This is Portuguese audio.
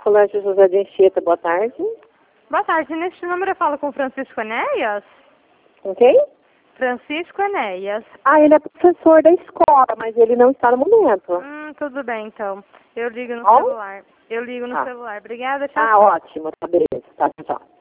Colégio José de Anchieta, boa tarde. Boa tarde, neste número eu falo com Francisco Enéas? Com quem? Francisco Enéas. Ah, ele é professor da escola, mas ele não está no momento. Tudo bem então. Eu ligo no Bom? celular. Eu ligo no celular. Obrigada, tchau. Ah, ótimo, tá, beleza. Tá, tchau.